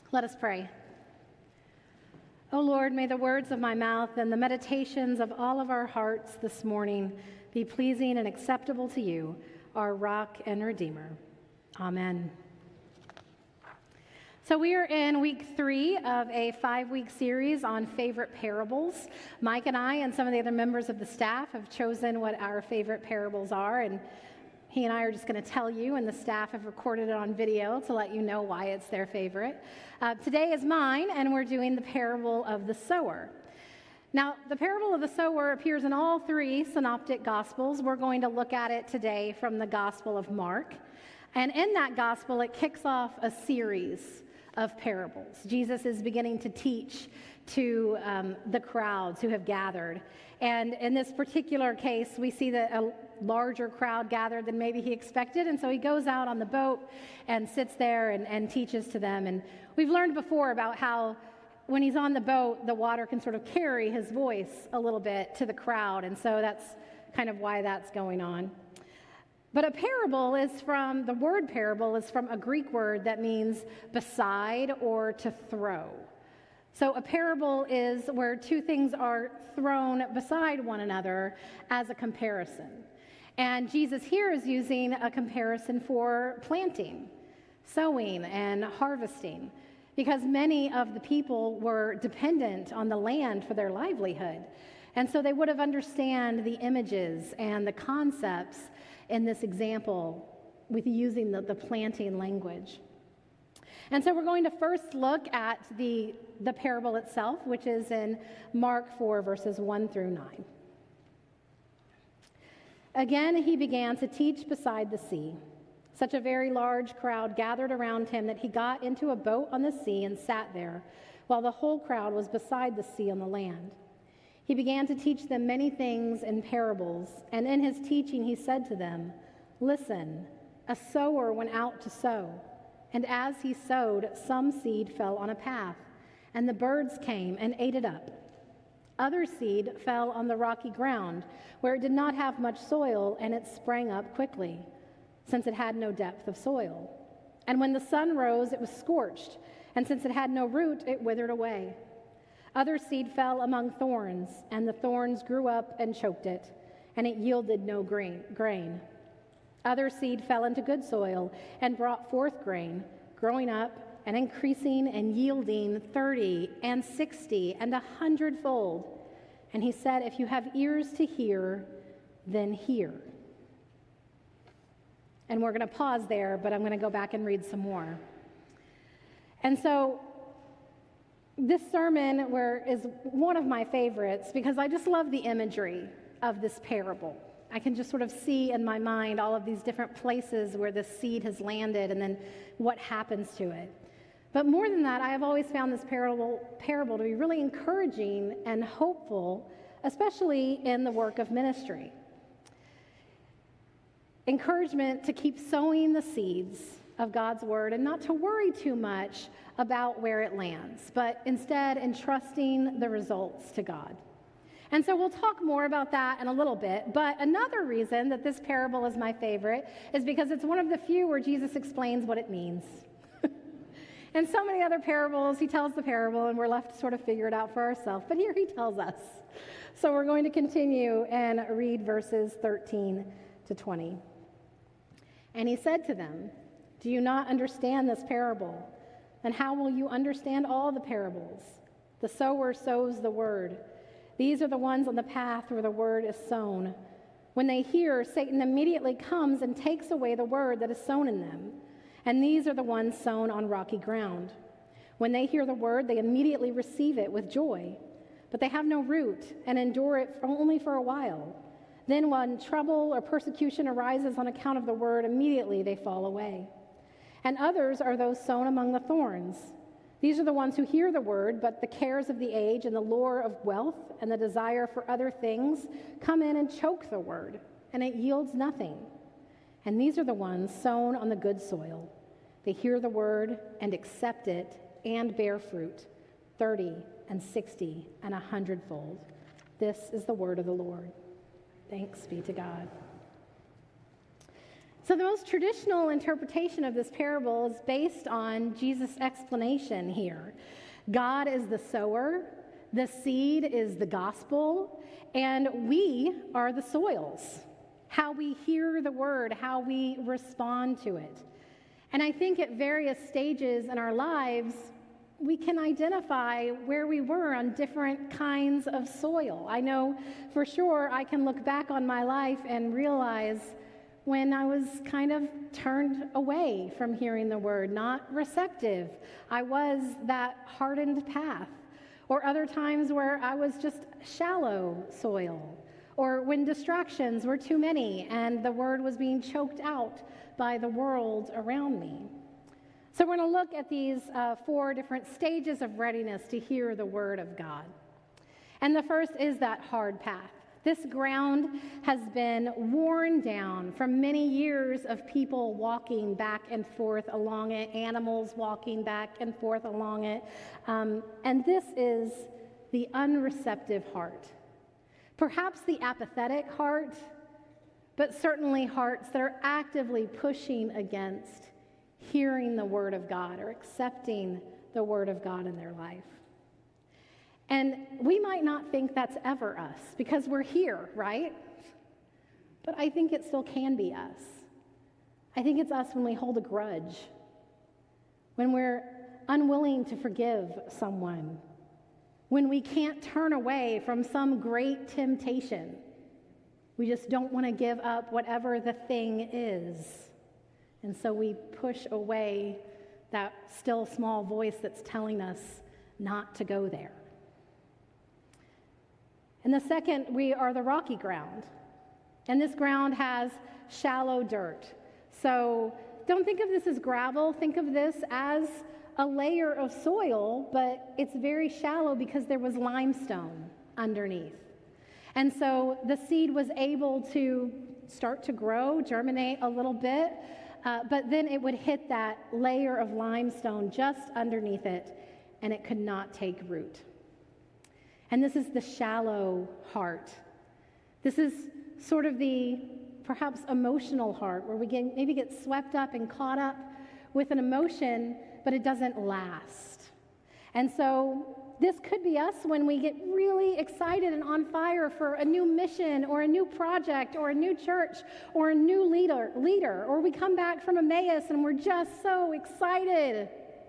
Let us pray. O Lord, may the words of my mouth and the meditations of all of our hearts this morning be pleasing and acceptable to you, our rock and redeemer. Amen. So we are in week 3 of a 5-week series on favorite parables. Mike and I and some of the other members of the staff have chosen what our favorite parables are, and he and I are just going to tell you, and the staff have recorded it on video to let you know why it's their favorite. Today is mine, and we're doing the parable of the sower. Now, the parable of the sower appears in all 3 synoptic gospels. We're going to look at it today from the Gospel of Mark. And in that gospel, it kicks off a series of parables. Jesus is beginning to teach to the crowds who have gathered. And in this particular case, we see that a larger crowd gathered than maybe he expected. And so he goes out on the boat and sits there and teaches to them. And we've learned before about how when he's on the boat, the water can sort of carry his voice a little bit to the crowd. And so that's kind of why that's going on. But a parable is from, the word parable is from a Greek word that means beside or to throw. So a parable is where 2 things are thrown beside one another as a comparison. And Jesus here is using a comparison for planting, sowing, and harvesting, because many of the people were dependent on the land for their livelihood. And so they would have understood the images and the concepts in this example with using the planting language. And so we're going to first look at the parable itself, which is in Mark 4, verses 1 through 9. Again, he began to teach beside the sea. Such a very large crowd gathered around him that he got into a boat on the sea and sat there, while the whole crowd was beside the sea on the land. He began to teach them many things in parables, and in his teaching he said to them, "Listen, a sower went out to sow. And as he sowed, some seed fell on a path, and the birds came and ate it up. Other seed fell on the rocky ground, where it did not have much soil, and it sprang up quickly, since it had no depth of soil. And when the sun rose, it was scorched, and since it had no root, it withered away. Other seed fell among thorns, and the thorns grew up and choked it, and it yielded no grain. Other seed fell into good soil and brought forth grain, growing up and increasing and yielding 30 and 60 and 100-fold. And he said, if you have ears to hear, then hear." And we're going to pause there, but I'm going to go back and read some more. And so this sermon is one of my favorites because I just love the imagery of this parable. I can just sort of see in my mind all of these different places where the seed has landed and then what happens to it. But more than that, I have always found this parable to be really encouraging and hopeful, especially in the work of ministry. Encouragement to keep sowing the seeds of God's word and not to worry too much about where it lands, but instead entrusting the results to God. And so we'll talk more about that in a little bit, but another reason that this parable is my favorite is because it's one of the few where Jesus explains what it means. In so many other parables, he tells the parable and we're left to sort of figure it out for ourselves, but here he tells us. So we're going to continue and read verses 13 to 20. And he said to them, "Do you not understand this parable? And how will you understand all the parables? The sower sows the word. These are the ones on the path where the word is sown. When they hear, Satan immediately comes and takes away the word that is sown in them. And these are the ones sown on rocky ground. When they hear the word, they immediately receive it with joy. But they have no root and endure it only for a while. Then when trouble or persecution arises on account of the word, immediately they fall away. And others are those sown among the thorns. These are the ones who hear the word, but the cares of the age and the lure of wealth and the desire for other things come in and choke the word, and it yields nothing. And these are the ones sown on the good soil. They hear the word and accept it and bear fruit, 30 and 60 and 100-fold. This is the word of the Lord. Thanks be to God. So the most traditional interpretation of this parable is based on Jesus' explanation here. God is the sower, the seed is the gospel, and we are the soils. How we hear the word, how we respond to it. And I think at various stages in our lives, we can identify where we were on different kinds of soil. I know for sure I can look back on my life and realize when I was kind of turned away from hearing the word, not receptive. I was that hardened path. Or other times where I was just shallow soil. Or when distractions were too many and the word was being choked out by the world around me. So we're going to look at these 4 different stages of readiness to hear the word of God. And the first is that hard path. This ground has been worn down from many years of people walking back and forth along it, animals walking back and forth along it. And this is the unreceptive heart. Perhaps the apathetic heart, but certainly hearts that are actively pushing against hearing the word of God or accepting the word of God in their life. And we might not think that's ever us because we're here, right? But I think it still can be us. I think it's us when we hold a grudge, when we're unwilling to forgive someone, when we can't turn away from some great temptation. We just don't want to give up whatever the thing is. And so we push away that still small voice that's telling us not to go there. And the second, we are the rocky ground. And this ground has shallow dirt. So don't think of this as gravel. Think of this as a layer of soil, but it's very shallow because there was limestone underneath. And so the seed was able to start to grow, germinate a little bit, but then it would hit that layer of limestone just underneath it, and it could not take root. And this is the shallow heart. This is sort of the perhaps emotional heart where we maybe get swept up and caught up with an emotion, but it doesn't last. And so this could be us when we get really excited and on fire for a new mission or a new project or a new church or a new leader, or we come back from Emmaus and we're just so excited.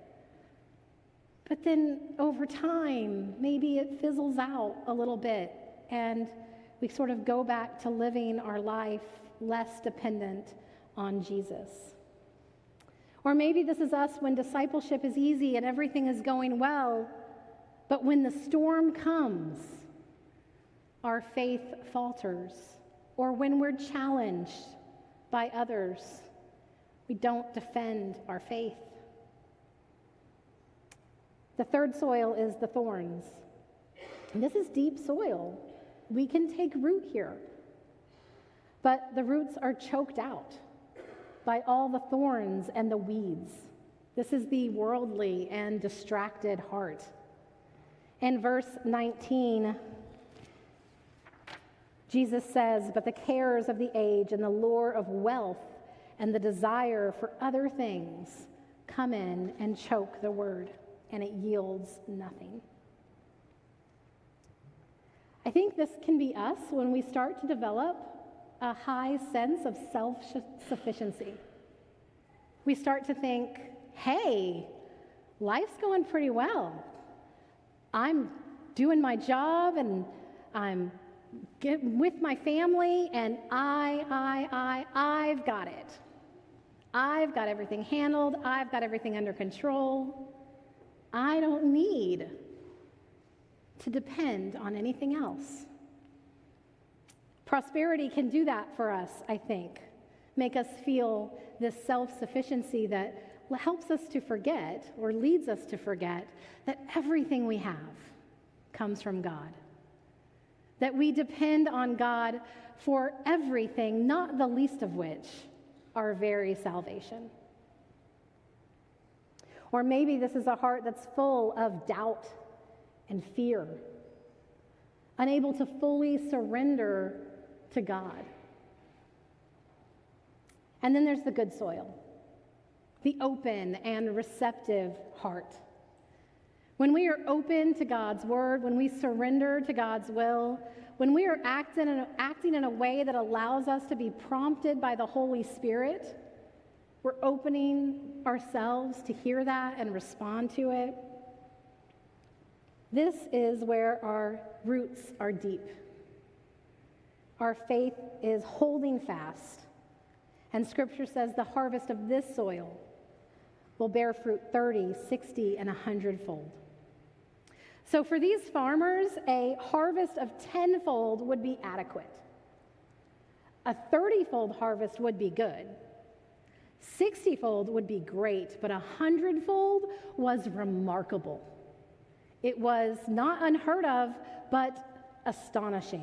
But then over time, maybe it fizzles out a little bit and we sort of go back to living our life less dependent on Jesus. Or maybe this is us when discipleship is easy and everything is going well, but when the storm comes, our faith falters. Or when we're challenged by others, we don't defend our faith. The third soil is the thorns. And this is deep soil. We can take root here. But the roots are choked out by all the thorns and the weeds. This is the worldly and distracted heart. In verse 19, Jesus says, "But the cares of the age and the lure of wealth and the desire for other things come in and choke the word, and it yields nothing." I think this can be us when we start to develop a high sense of self-sufficiency. We start to think, hey, life's going pretty well. I'm doing my job and I'm with my family and I've got it. I've got everything handled. I've got everything under control. I don't need to depend on anything else. Prosperity can do that for us, I think. Make us feel this self-sufficiency that helps us to forget or leads us to forget that everything we have comes from God. That we depend on God for everything, not the least of which our very salvation. Or maybe this is a heart that's full of doubt and fear, unable to fully surrender to God. And then there's the good soil, the open and receptive heart. When we are open to God's word, when we surrender to God's will, when we are acting in a way that allows us to be prompted by the Holy Spirit, we're opening ourselves to hear that and respond to it. This is where our roots are deep. Our faith is holding fast. And Scripture says the harvest of this soil will bear fruit 30, 60, and 100-fold. So for these farmers, a harvest of 10-fold would be adequate. A 30-fold harvest would be good. 60-fold would be great, but 100-fold was remarkable. It was not unheard of, but astonishing.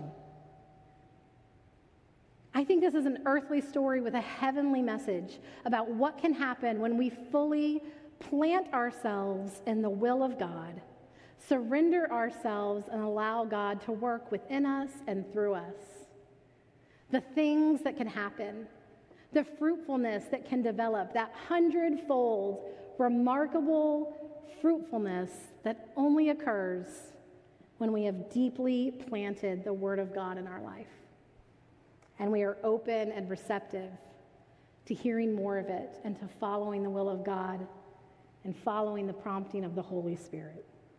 I think this is an earthly story with a heavenly message about what can happen when we fully plant ourselves in the will of God, surrender ourselves, and allow God to work within us and through us. The things that can happen, the fruitfulness that can develop, that 100-fold remarkable fruitfulness that only occurs when we have deeply planted the Word of God in our life. And we are open and receptive to hearing more of it and to following the will of God and following the prompting of the Holy Spirit.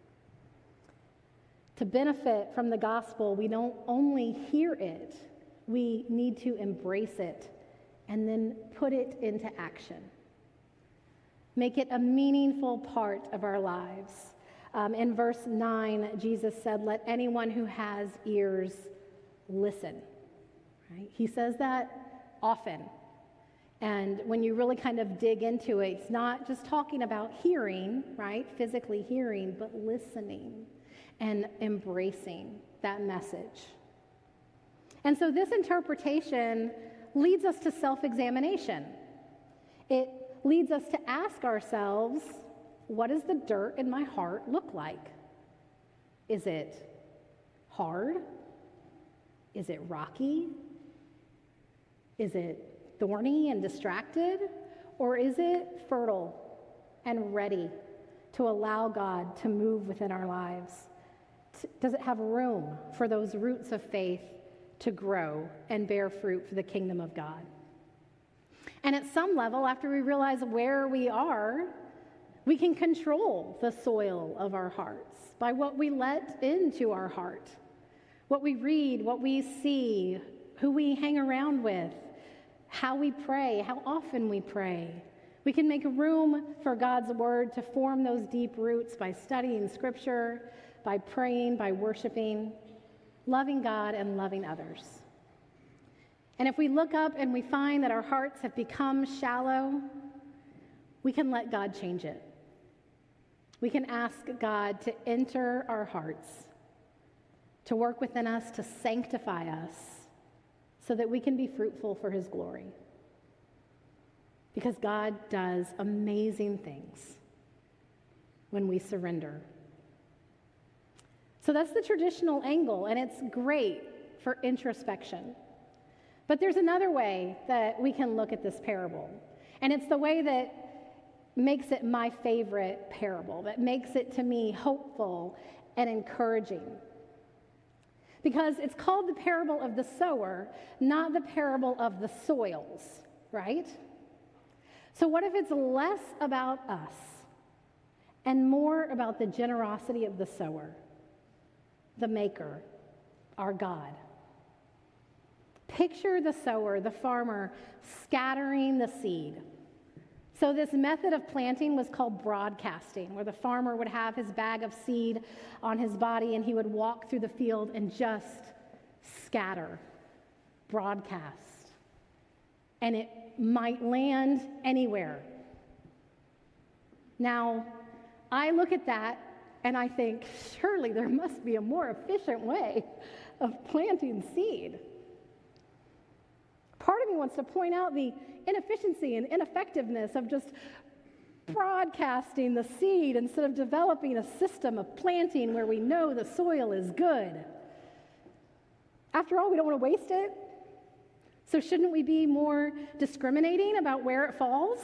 To benefit from the gospel, we don't only hear it, we need to embrace it and then put it into action. Make it a meaningful part of our lives. In verse 9, Jesus said, "Let anyone who has ears listen." Right? He says that often. And when you really kind of dig into it, it's not just talking about hearing, right? Physically hearing, but listening and embracing that message. And so this interpretation leads us to self-examination. It leads us to ask ourselves, what does the dirt in my heart look like? Is it hard? Is it rocky? Is it thorny and distracted? Or is it fertile and ready to allow God to move within our lives? Does it have room for those roots of faith to grow and bear fruit for the kingdom of God? And at some level, after we realize where we are, we can control the soil of our hearts by what we let into our heart, what we read, what we see, who we hang around with, how we pray, how often we pray. We can make room for God's word to form those deep roots by studying Scripture, by praying, by worshiping, loving God and loving others. And if we look up and we find that our hearts have become shallow, we can let God change it. We can ask God to enter our hearts, to work within us, to sanctify us, so that we can be fruitful for His glory. Because God does amazing things when we surrender. So that's the traditional angle, and it's great for introspection. But there's another way that we can look at this parable, and it's the way that makes it my favorite parable, that makes it to me hopeful and encouraging. Because it's called the parable of the sower, not the parable of the soils, right? So what if it's less about us and more about the generosity of the sower, the maker, our God? Picture the sower, the farmer, scattering the seed. So this method of planting was called broadcasting, where the farmer would have his bag of seed on his body and he would walk through the field and just scatter, broadcast. And it might land anywhere. Now, I look at that and I think, surely there must be a more efficient way of planting seed. Part of me wants to point out the inefficiency and ineffectiveness of just broadcasting the seed instead of developing a system of planting where we know the soil is good. After all, we don't want to waste it. So shouldn't we be more discriminating about where it falls?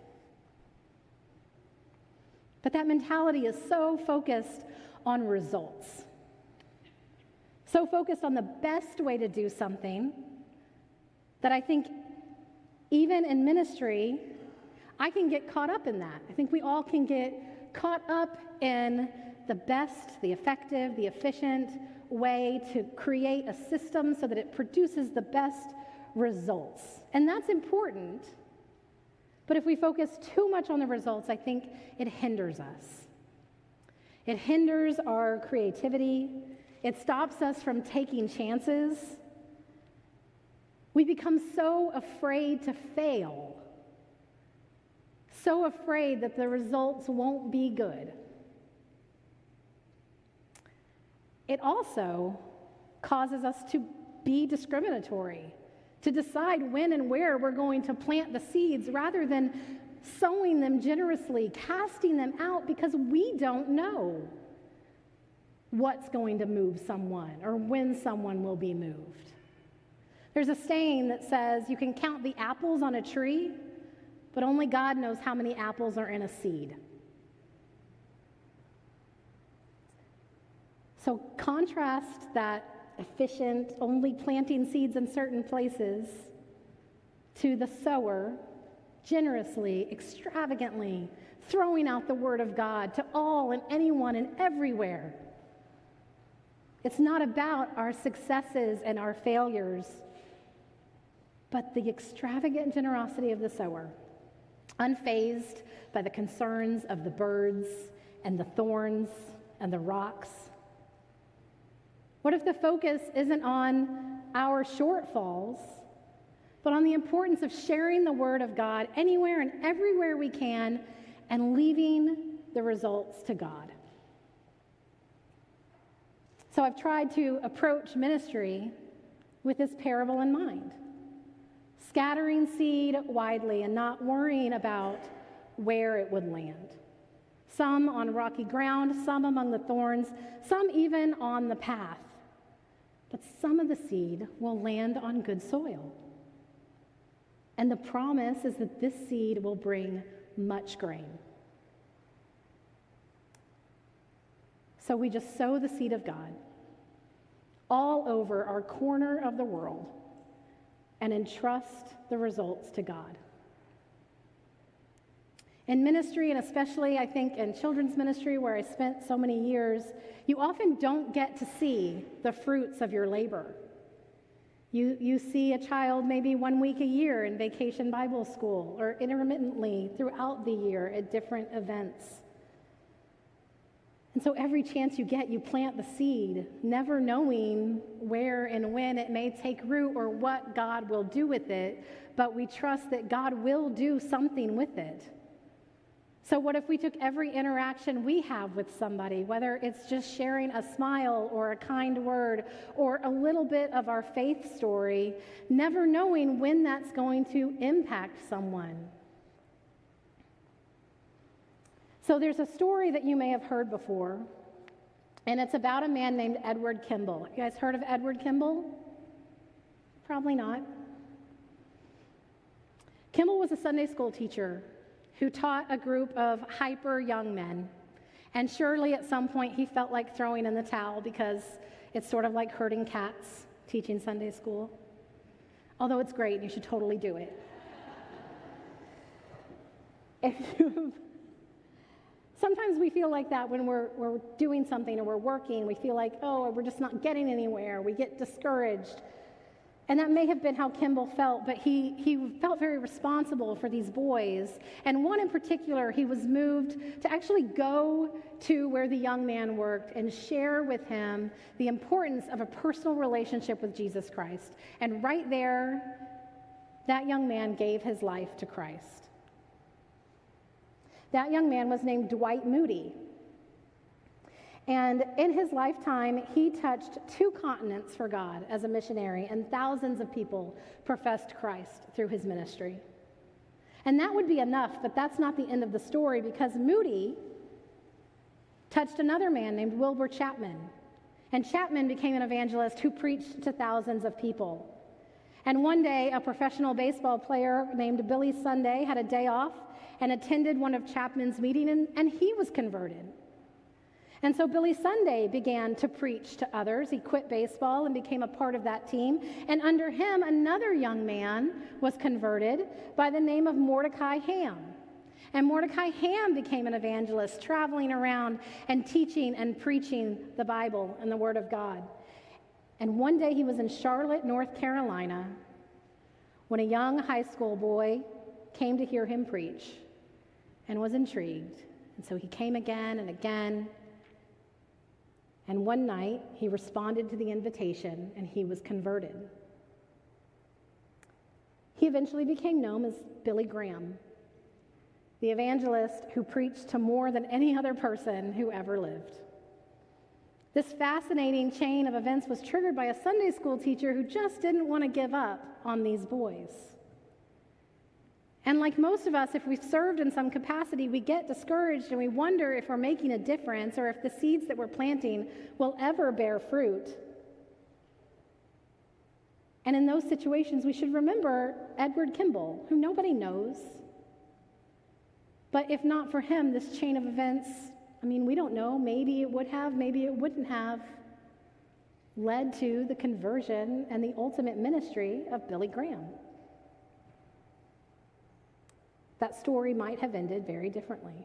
But that mentality is so focused on results, so focused on the best way to do something, that I think even in ministry, I can get caught up in that. I think we all can get caught up in the best, the effective, the efficient way to create a system so that it produces the best results. And that's important. But if we focus too much on the results, I think it hinders us. It hinders our creativity. It stops us from taking chances. We become so afraid to fail, so afraid that the results won't be good. It also causes us to be discriminatory, to decide when and where we're going to plant the seeds rather than sowing them generously, casting them out because we don't know what's going to move someone or when someone will be moved. There's a saying that says you can count the apples on a tree, but only God knows how many apples are in a seed. So contrast that efficient, only planting seeds in certain places to the sower, generously, extravagantly, throwing out the word of God to all and anyone and everywhere. It's not about our successes and our failures, but the extravagant generosity of the sower, unfazed by the concerns of the birds and the thorns and the rocks. What if the focus isn't on our shortfalls, but on the importance of sharing the word of God anywhere and everywhere we can and leaving the results to God? So I've tried to approach ministry with this parable in mind. Scattering seed widely and not worrying about where it would land. Some on rocky ground, some among the thorns, some even on the path. But some of the seed will land on good soil. And the promise is that this seed will bring much grain. So we just sow the seed of God all over our corner of the world and entrust the results to God. In ministry, and especially I think in children's ministry where I spent so many years, you often don't get to see the fruits of your labor. You see a child maybe 1 week a year in Vacation Bible School or intermittently throughout the year at different events. And so every chance you get, you plant the seed, never knowing where and when it may take root or what God will do with it, but we trust that God will do something with it. So what if we took every interaction we have with somebody, whether it's just sharing a smile or a kind word or a little bit of our faith story, never knowing when that's going to impact someone? So there's a story that you may have heard before, and it's about a man named Edward Kimball. You guys heard of Edward Kimball? Probably not. Kimball was a Sunday school teacher who taught a group of hyper young men. And surely at some point he felt like throwing in the towel because it's sort of like herding cats, teaching Sunday school. Although it's great, and you should totally do it. Sometimes we feel like that when we're doing something or we're working. We feel like, oh, we're just not getting anywhere. We get discouraged. And that may have been how Kimball felt, but he felt very responsible for these boys. And one in particular, he was moved to actually go to where the young man worked and share with him the importance of a personal relationship with Jesus Christ. And right there, that young man gave his life to Christ. That young man was named Dwight Moody. And in his lifetime, he touched 2 continents for God as a missionary, and thousands of people professed Christ through his ministry. And that would be enough, but that's not the end of the story, because Moody touched another man named Wilbur Chapman. And Chapman became an evangelist who preached to thousands of people. And one day, a professional baseball player named Billy Sunday had a day off and attended one of Chapman's meetings, and he was converted. And so Billy Sunday began to preach to others. He quit baseball and became a part of that team. And under him, another young man was converted by the name of Mordecai Ham. And Mordecai Ham became an evangelist, traveling around and teaching and preaching the Bible and the Word of God. And one day he was in Charlotte, North Carolina, when a young high school boy came to hear him preach and was intrigued. And so he came again and again. And one night he responded to the invitation and he was converted. He eventually became known as Billy Graham, the evangelist who preached to more than any other person who ever lived. This fascinating chain of events was triggered by a Sunday school teacher who just didn't want to give up on these boys. And like most of us, if we've served in some capacity, we get discouraged and we wonder if we're making a difference or if the seeds that we're planting will ever bear fruit. And in those situations, we should remember Edward Kimball, who nobody knows. But if not for him, this chain of events, we don't know, maybe it would have, maybe it wouldn't have, led to the conversion and the ultimate ministry of Billy Graham. That story might have ended very differently.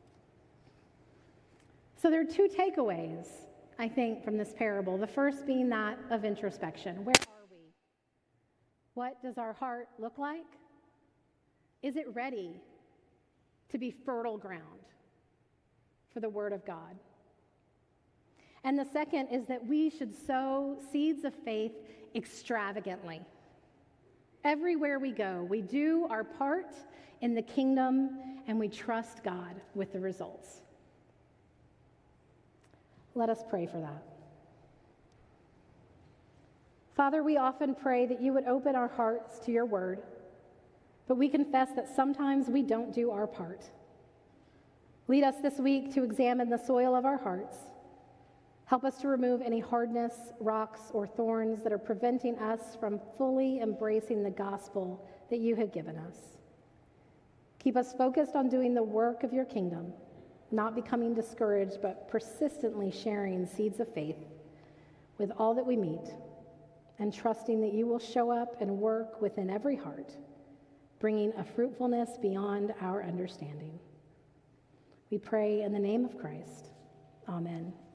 So there are two takeaways, I think, from this parable. The first being that of introspection. Where are we? What does our heart look like? Is it ready to be fertile ground for the Word of God? And the second is that we should sow seeds of faith extravagantly. Everywhere we go, we do our part in the kingdom and we trust God with the results. Let us pray for that. Father, we often pray that you would open our hearts to your word, but we confess that sometimes we don't do our part. Lead us this week to examine the soil of our hearts. Help us to remove any hardness, rocks, or thorns that are preventing us from fully embracing the gospel that you have given us. Keep us focused on doing the work of your kingdom, not becoming discouraged, but persistently sharing seeds of faith with all that we meet, and trusting that you will show up and work within every heart, bringing a fruitfulness beyond our understanding. We pray in the name of Christ. Amen.